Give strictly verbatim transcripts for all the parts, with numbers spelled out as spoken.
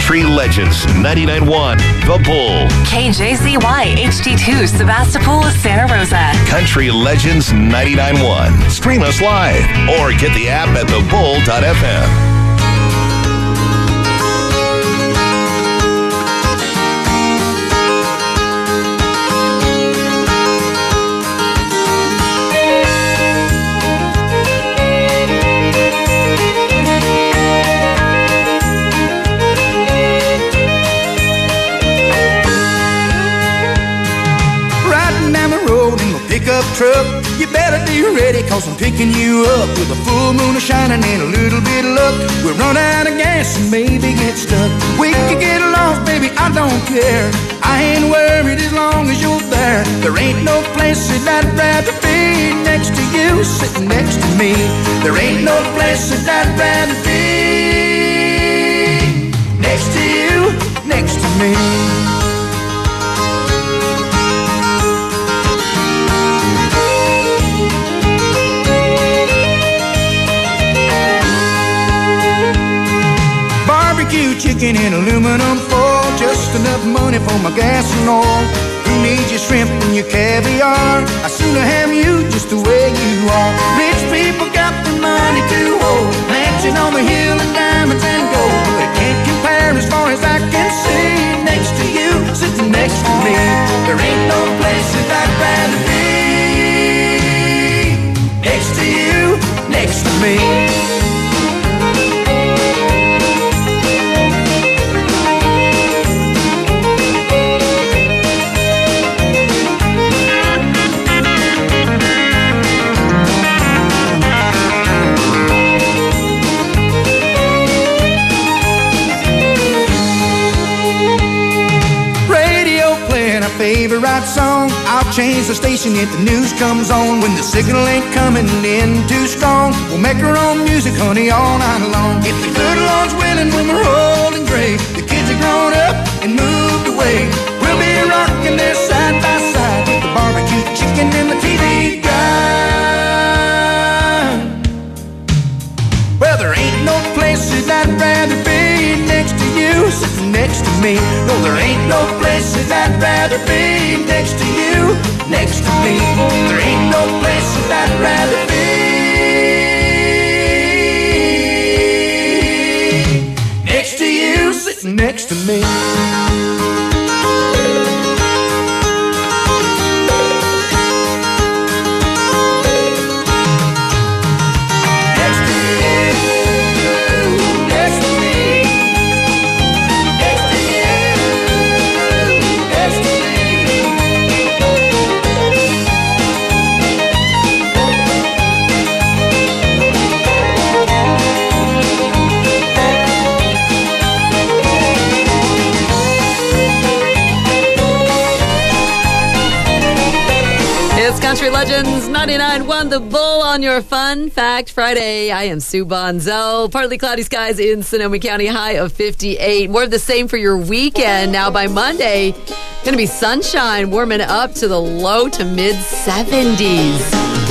Country Legends ninety-nine point one, The Bull. K J Z Y H D two, Sebastopol, Santa Rosa. Country Legends ninety-nine point one. Stream us live or get the app at the bull dot f m. Pickup truck, you better be ready, cause I'm picking you up with a full moon shining and a little bit of luck. We'll run out of gas and maybe get stuck. We could get lost, baby, I don't care. I ain't worried as long as you're there. There ain't no place that I'd rather be next to you, sitting next to me. There ain't no place that I'd rather be next to you, next to me. Chicken in aluminum foil, just enough money for my gas and oil. Who needs your shrimp and your caviar? I'd sooner have you just the way you are. Rich people got the money to hold, mansion on the hill and diamonds and gold, but it can't compare as far as I can see next to you, sitting next to me. There ain't no place that I'd rather be next to you, next to me. Favorite song, I'll change the station if the news comes on. When the signal ain't coming in too strong, we'll make our own music, honey, all night long. If the good Lord's willing, when we're old and gray, the kids are grown up and moved away, we'll be rocking there side by side with the barbecue chicken and the T V guide. Well, there ain't no place that I'd rather be next to you, sitting next to me. No, there ain't no place that I'd rather be next to you, next to me. There ain't no place that I'd rather be next to you, sitting next to me. Country Legends ninety-nine point one, The Bull on your Fun Fact Friday. I am Sue Bonzo. Partly cloudy skies in Sonoma County, high of fifty-eight. More of the same for your weekend. Now by Monday, going to be sunshine, warming up to the low to mid seventies.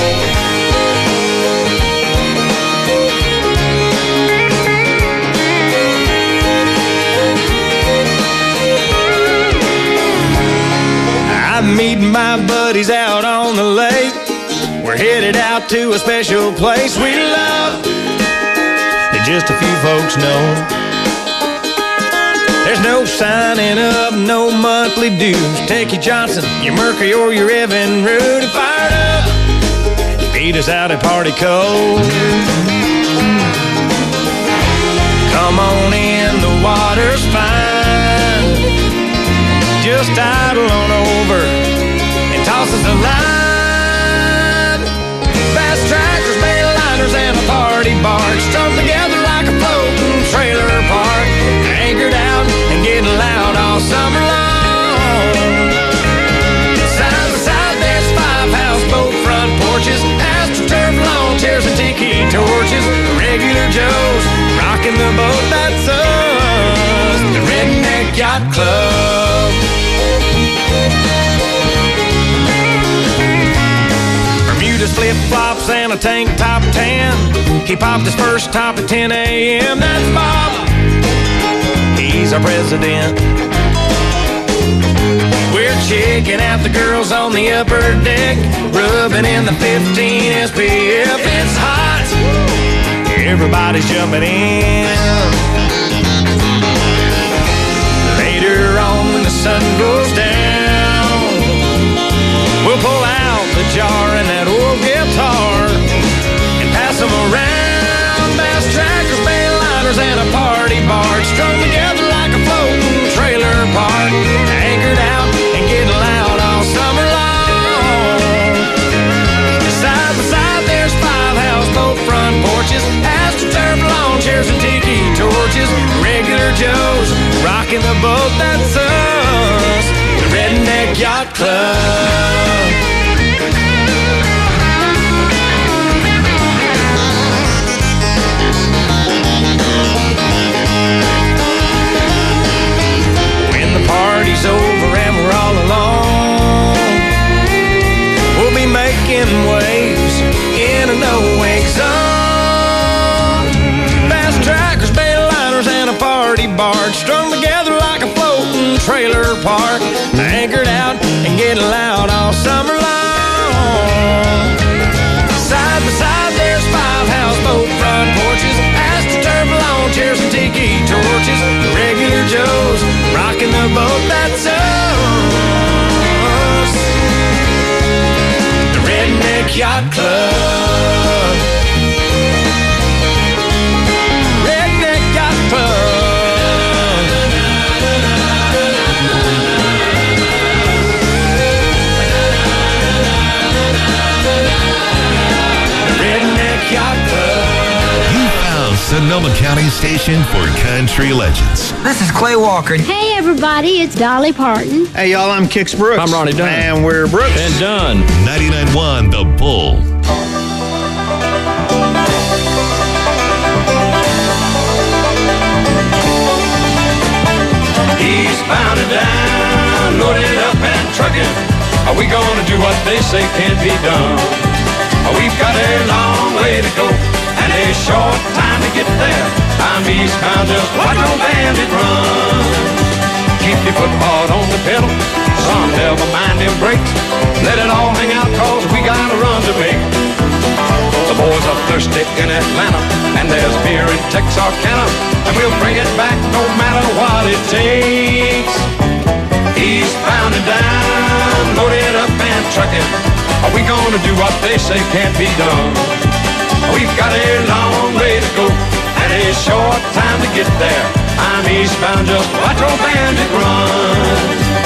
I'm meeting my buddies out on the lake. We're headed out to a special place we love that just a few folks know. There's no signing up, no monthly dues. Take your Johnson, your Mercury, or your Evan Root and fired up. Beat us out at Party Cove. Come on in, the water's fine. Just idle on over and toss us a line. Fast tractors, mainliners, and a party barge strung together like a floating trailer park. Anchored out and getting loud all summer long. Side by side, there's five houseboat front porches, astroturf lawn chairs and tiki torches. Regular Joes rocking the boat, that's us, the Redneck Yacht Club. Bermuda's flip-flops and a tank top tan. He popped his first top at ten a.m. That's Bob. He's he's our president. We're checking out the girls on the upper deck, rubbing in the fifteen S P F. It's hot, everybody's jumping in. Later on when the sun goes down, we'll pull out the jar and that old guitar and pass them around. Bass trackers, bayliners, and a party barge strung together like a floating trailer park, anchored out and getting loud all summer long. Side by side there's five houseboat front porches, astroturf lawn chairs and tiki torches, regular Joes rocking the boat, that's us, the Redneck Yacht Club. When the party's over and we're all alone, we'll be making waves in a no-wake zone. Fast trackers, bayliners, and a party barge strung together like a floating trailer park, anchored out and getting loud all summer long. Side by side there's five houseboat front porches, astroturf lawn chairs and tiki torches, regular Joes rocking the boat, that's us, the Redneck Yacht Club. Redneck Yacht Club. Redneck Yacht Club. You found Sonoma County Station for Country Legends. This is Clay Walker. Hey everybody, it's Dolly Parton. Hey y'all, I'm Kix Brooks. I'm Ronnie Dunn. And we're Brooks. And Dunn. ninety-nine point one The Bull. Eastbound and down, loaded up and trucking. Are we gonna do what they say can't be done? We've got a long way to go and a short time to get there. I'm eastbound, just watch old bandit run. Keep your foot hard on the pedal, son, never mind them brakes. Let it all hang out, cause we got a run to make. The boys are thirsty in Atlanta, and there's beer in Texarkana, and we'll bring it back no matter what it takes. Eastbound and down, loaded up and trucking. Are we gonna do what they say can't be done? We've got a long way to go and a short time to get there. I'm eastbound, just watch old bandit run.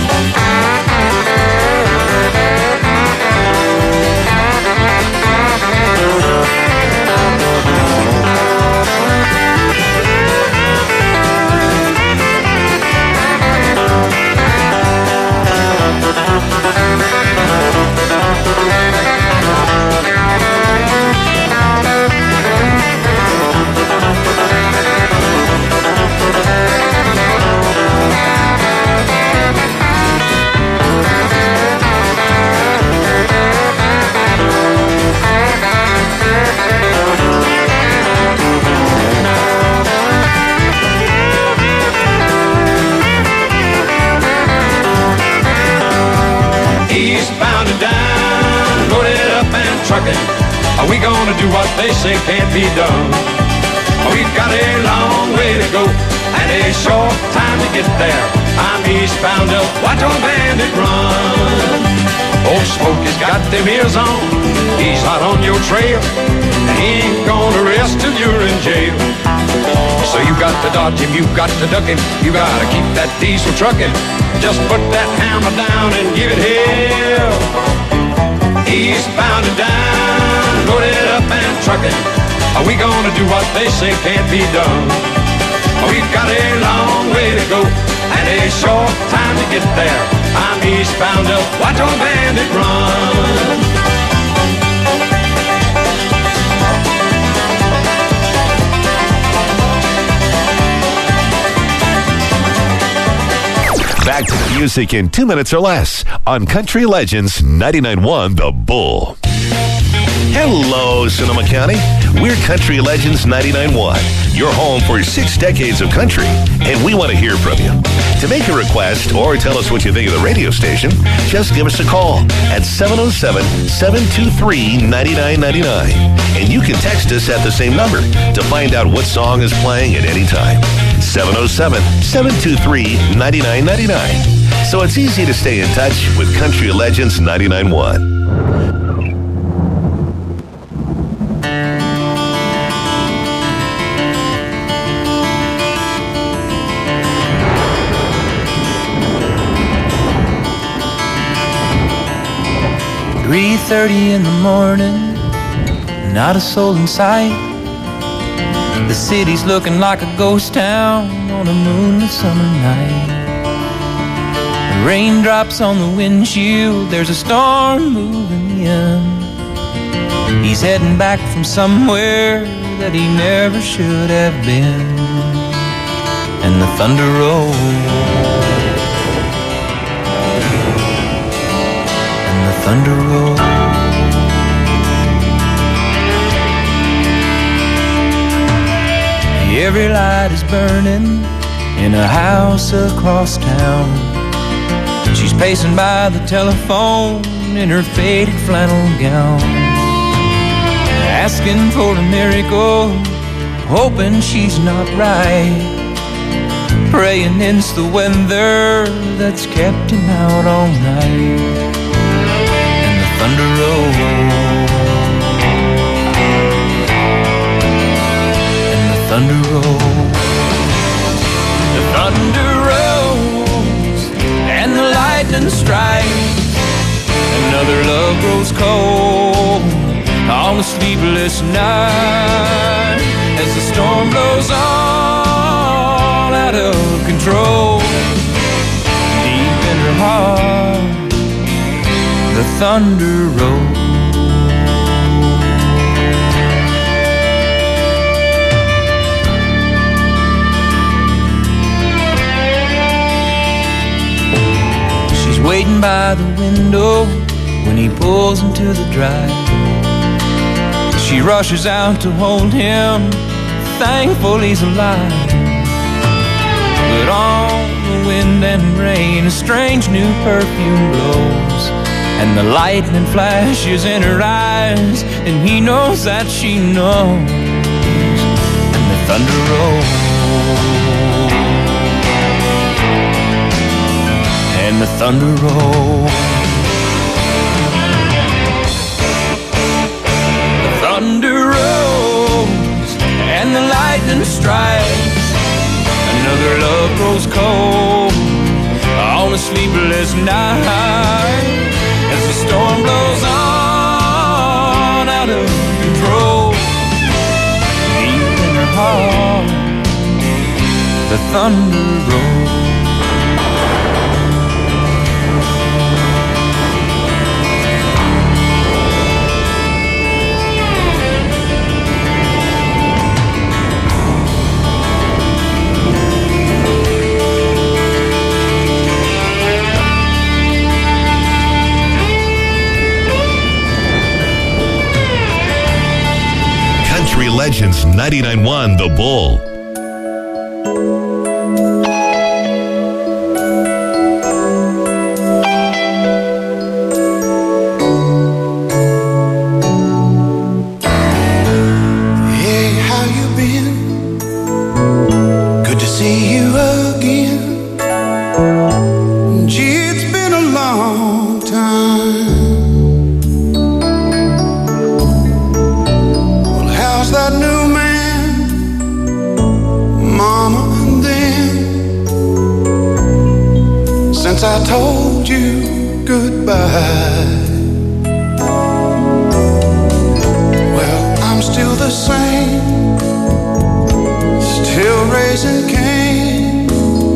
Eastbound and down, loaded up and trucking. Are we gonna do what they say can't be done? We've got a long way to go and a short time to get there. I'm eastbound, just watch old bandit run. Old Smokey's got them ears on, he's hot on your trail, and he ain't gonna rest till you're in jail. So you got to dodge him, you got to duck him, you gotta keep that diesel trucking. Just put that hammer down and give it hell. Eastbound and down, loaded up and trucking. Are we gonna do what they say can't be done? We've got a long way to go and a short time to get there. I'm eastbound, just watch old bandit run. Back to the music in two minutes or less on Country Legends ninety-nine point one The Bull. Hello Hello, Sonoma County. We're Country Legends ninety-nine point one, your home for six decades of country, and we want to hear from you. To make a request or tell us what you think of the radio station, just give us a call at seven oh seven, seven two three, nine nine nine nine. And you can text us at the same number to find out what song is playing at any time. seven oh seven, seven two three, nine nine nine nine. So it's easy to stay in touch with Country Legends ninety-nine point one. three thirty in the morning, not a soul in sight. The city's looking like a ghost town on a moonlit summer night. The raindrops on the windshield, there's a storm moving in. He's heading back from somewhere that he never should have been. And the thunder rolls, thunder roll. Every light is burning in a house across town. She's pacing by the telephone in her faded flannel gown, asking for a miracle, hoping she's not right, praying it's the weather that's kept him out all night. Thunder rolls, and the thunder rolls. The thunder rolls, and the lightning strikes. Another love grows cold on a sleepless night, as the storm blows on out of control. Deep in her heart, the thunder rolls. She's waiting by the window when he pulls into the drive. She rushes out to hold him, thankful he's alive. But on the wind and rain, a strange new perfume blows, and the lightning flashes in her eyes, and he knows that she knows. And the thunder rolls, and the thunder rolls. The thunder rolls, and the lightning strikes. Another love grows cold on a sleepless night, as the storm blows on out of control. Deep in her heart, the thunder rolls. Country Legends ninety-nine point one The Bull. Hey, how you been? Good to see you again. Gee, it's been a long time. That new man, Mama, and then since I told you goodbye, well, I'm still the same, still raising Cain.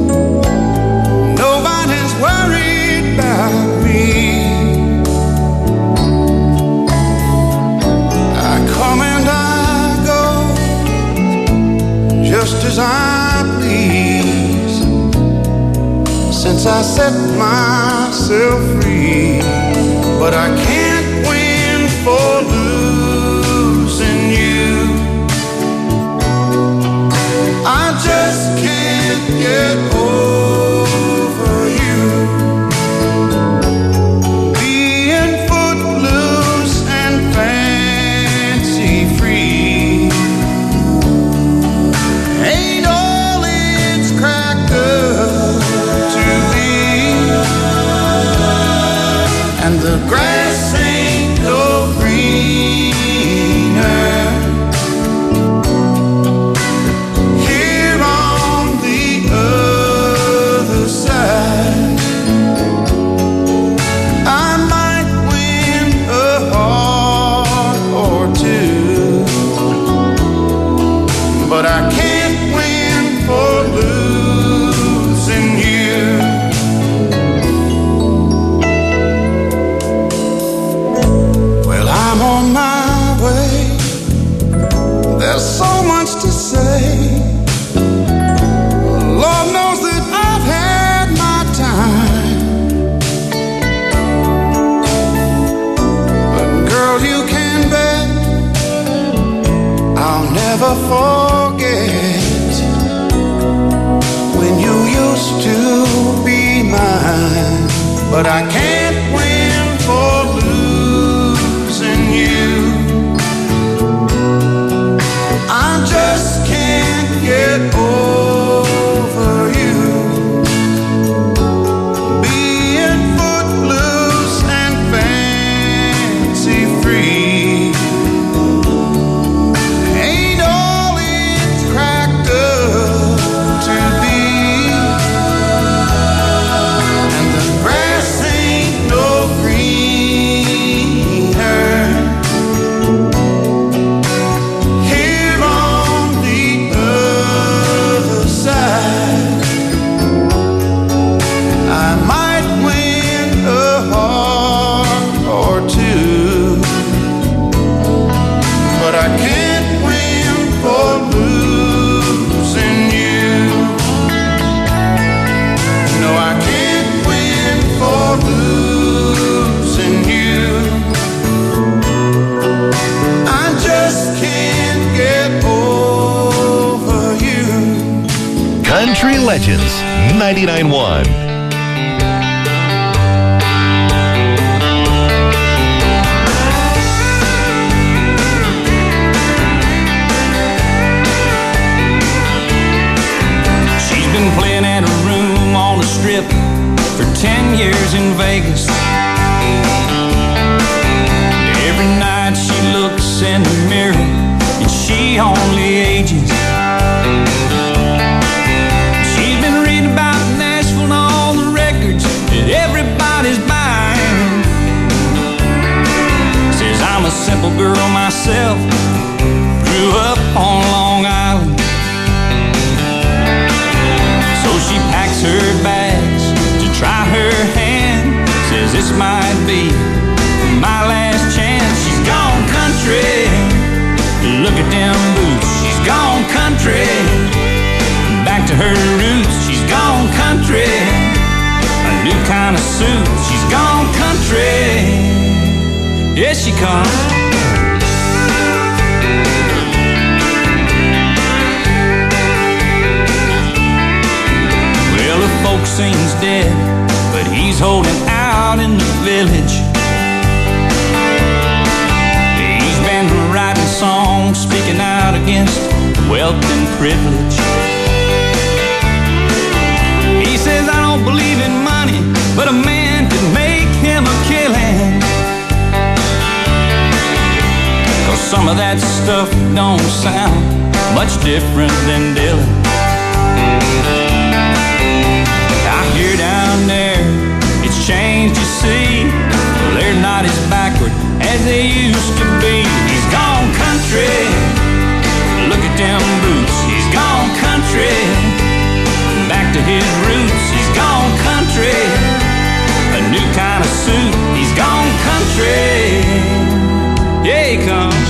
Nobody's worried about me. I come and I just as I please, since I set myself free. But I can't win for losing. never forget when you used to be mine, but I can't win for losing you. I just can't get over you being footloose and fancy free. Ain't all it's cracked up to be, and the grass ain't no greener here on the other side. I might win a heart or two, but I can't win for losing you. No, I can't win for losing you. I just can't get over you. Country Legends ninety-nine point one. She's been playing at a room on the strip for ten years in Vegas. Every night she looks in the mirror and she only ages. She's been reading about Nashville and all the records that everybody's buying. Says I'm a simple girl myself, grew up on Long Island. So she packs her bags to try her hand. Says this might be my last chance. She's gone country, look at them boots. She's gone country, back to her roots. She's gone country, a new kind of suit. She's gone country, here she comes. Well, the folk seems dead, but he's holding out in the village. He's been writing songs, speaking out against wealth and privilege. He says, I don't believe in money, but a man can make him a killing. 'Cause some of that stuff don't sound much different than Dylan. I hear down there, it's changed, you see. Well, they're not as backward as they used to be. He's gone country, look at them boots. He's gone country, back to his roots. He's gone country, a new kind of suit. He's gone country, yeah, he comes.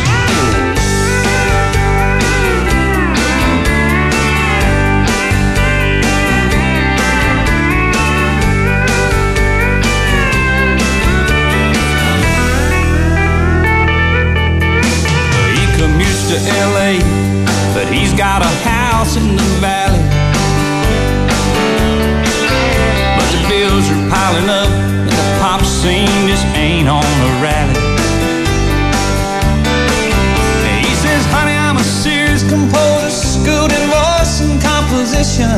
He commutes to L A, but he's got a house in the valley. But the bills are piling up, and the pop scene just ain't on a rally. He says, honey, I'm a serious composer, schooled in voice and composition.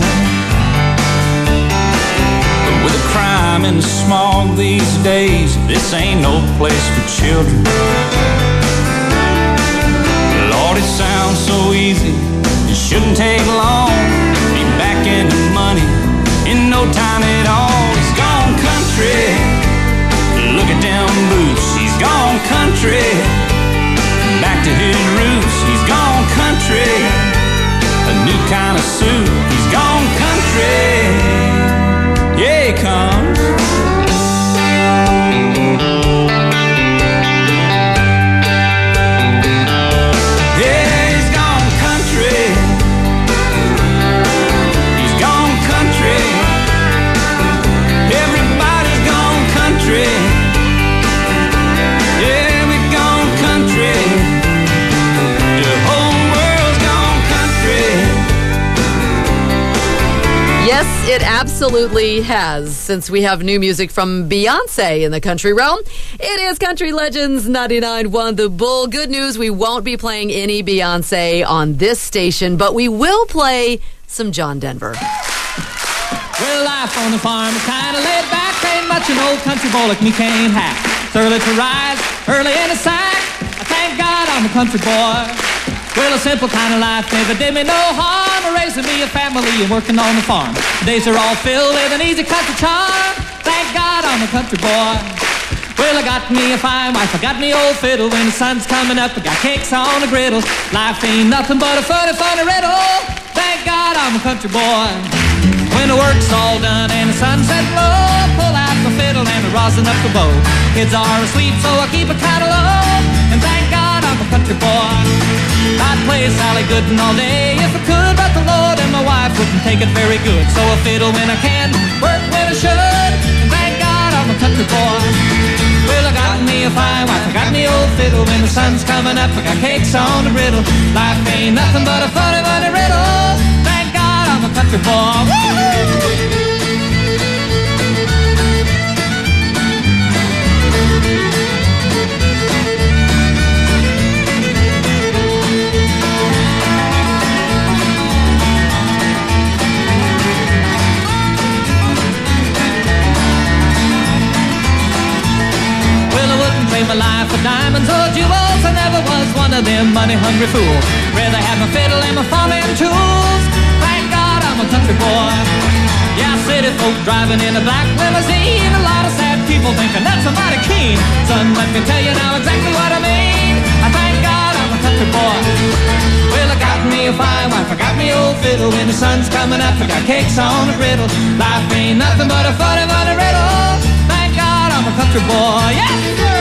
But with the crime and the smog these days, this ain't no place for children. Lord, it sounds so easy, it shouldn't take long. Be back in the money in no time at all. He's gone country, look at them boots. He's gone country, back to his roots. He's gone country, a new kind of suit. He's gone country, yeah, he comes. Yeah, we gone country. The whole world's absolutely has, since we have new music from Beyonce in the country realm. It is Country Legends ninety-nine point one The Bull. Good news, we won't be playing any Beyonce on this station, but we will play some John Denver. Well, life on the farm is kind of laid back. Ain't much an old country boy like me can't hack. It's early to rise, early in the sack. I thank God I'm a country boy. Well, a simple kind of life never did me no harm. Raising me a family and working on the farm. The days are all filled with an easy country charm. Thank God I'm a country boy. Well, I got me a fine wife, I got me old fiddle. When the sun's coming up, I got cakes on the griddle. Life ain't nothing but a funny, funny riddle. Thank God I'm a country boy. When the work's all done and the sunset low, I pull out my fiddle and I rosin up the bow. Kids are asleep, so I keep it kind of low. And thank God I'm a country boy. I'd play Sally Gooden all day if I could, but the Lord and my wife wouldn't take it very good. So I fiddle when I can, work when I should. And thank God I'm a country boy. Well, I got me a fine wife, I got me old fiddle. When the sun's coming up, I got cakes on the griddle. Life ain't nothing but a funny, funny riddle. Thank God I'm a country boy. Woo-hoo! My life for diamonds or jewels. I never was one of them money-hungry fools. Rather have my fiddle and my farming tools. Thank God I'm a country boy. Yeah, city folk driving in a black limousine. A lot of sad people thinking that's a mighty keen. Son, let me tell you now exactly what I mean. I thank God I'm a country boy. Well, I got me a fine wife, I got me old fiddle. When the sun's coming up, I got cakes on the griddle. Life ain't nothing but a funny, funny riddle. Thank God I'm a country boy. Yeah, sir.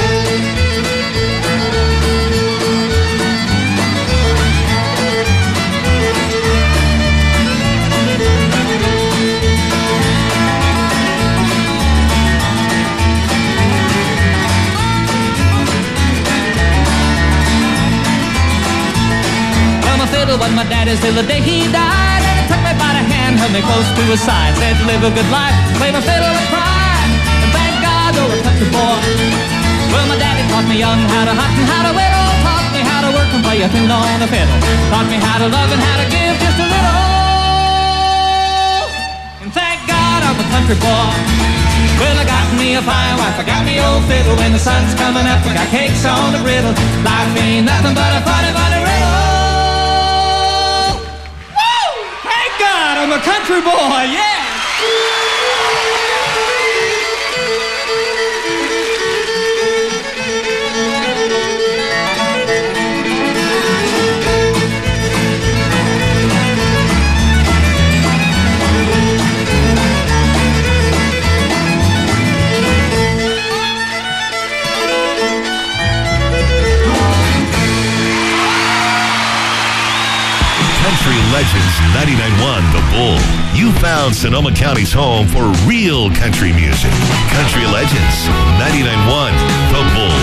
Was my daddy's till the day he died. And he took me by the hand, held me close to his side. Said to live a good life, play my fiddle and cry. And thank God you're a country boy. Well, my daddy taught me young how to hunt and how to whittle. Taught me how to work and play a tune on the fiddle. Taught me how to love and how to give just a little. And thank God I'm a country boy. Well, I got me a fine wife, I got me old fiddle. When the sun's coming up, I got cakes on the griddle. Life ain't nothing but a funny, funny riddle. I'm a country boy, yeah! Legends ninety-nine point one The Bull. You found Sonoma County's home for real country music. Country Legends ninety-nine point one The Bull.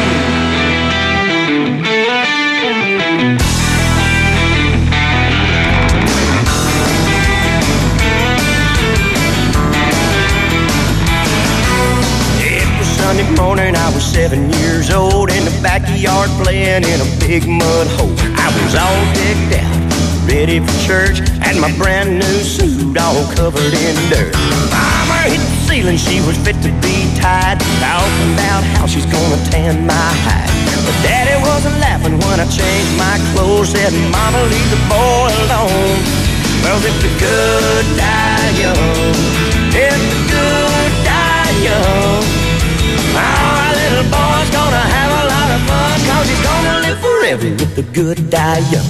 It was Sunday morning, I was seven years old, in the backyard playing in a big mud hole. I was all decked out, ready for church, and my brand new suit all covered in dirt. Mama hit the ceiling, she was fit to be tied, talking about how she's gonna tan my hide. But Daddy wasn't laughing when I changed my clothes, said, Mama, leave the boy alone. Well, if the good die young, if the good die young, our little boy's gonna have a lot of fun, cause he's gonna live forever if the good die young.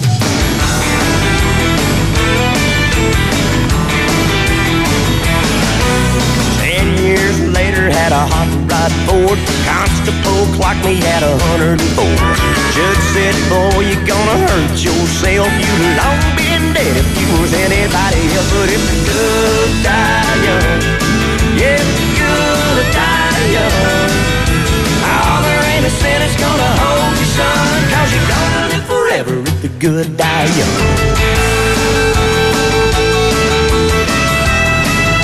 Years later, had a hot rod Ford. Constable clocked me at a hundred and four. Judge said, boy, you're gonna hurt yourself. You'd long been dead if you was anybody else. But if the good die young, yeah, if the good die young, oh, there ain't a sin that's gonna hold you, son, cause you're gonna live forever if the good die young.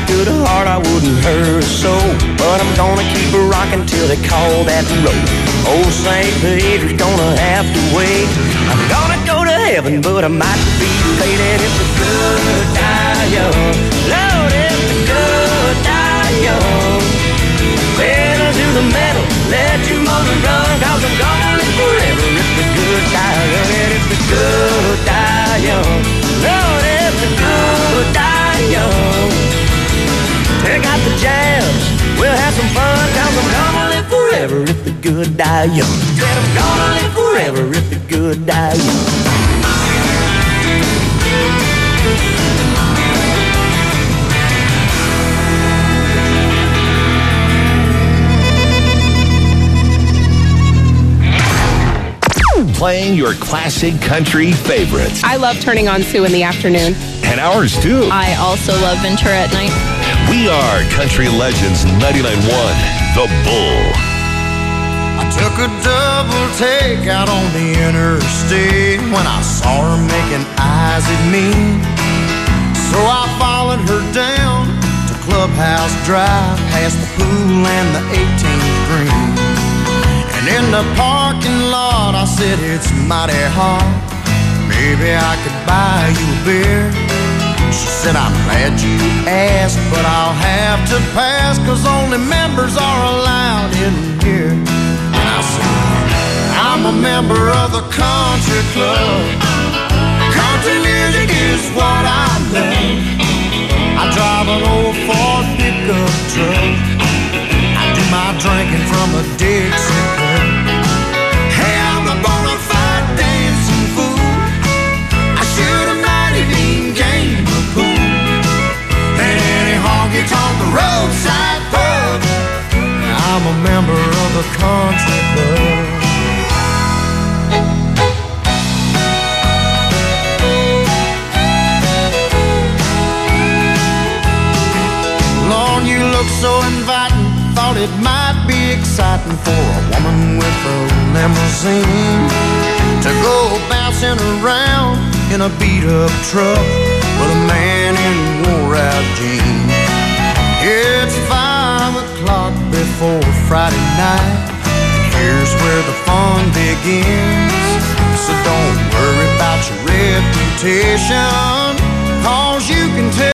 good heart, I wouldn't hurt a soul. But I'm gonna keep her rocking till they call that road. Old Saint Peter's gonna have to wait. I'm gonna go to heaven, but I might be late. And if the good die young, Lord, if the good die young, pedal to the metal, let your motor run. Cause I'm gonna live forever if the good die young. And if the good die young, Lord, if the good die young, take out the jams, we'll have some fun. Cause I'm gonna live forever if the good die young. Said I'm gonna live forever if the good die young. Playing your classic country favorites. I love turning on Sue in the afternoon. And ours too. I also love Ventura at night. We are Country Legends ninety-nine point one, The Bull. I took a double take out on the interstate when I saw her making eyes at me. So I followed her down to Clubhouse Drive, past the pool and the eighteenth green. And in the parking lot I said, it's mighty hot, maybe I could buy you a beer. She said, I'm glad you asked, but I'll have to pass, cause only members are allowed in here. And I said, I'm a member of the country club. Country music is what I love. I drive an old Ford pickup truck. I do my drinking from a Dixie cup. Hey, I'm a bona fide dancing fool. I should have might even gained the pool. And any honky-tonk roadside pub, I'm a member of the country club. Lord, you look so inviting. Thought it might be exciting for a woman with a limousine to go bouncing around in a beat-up truck with a man in wore-out jeans. It's five o'clock before Friday night, and here's where the fun begins. So don't worry about your reputation, cause you can tell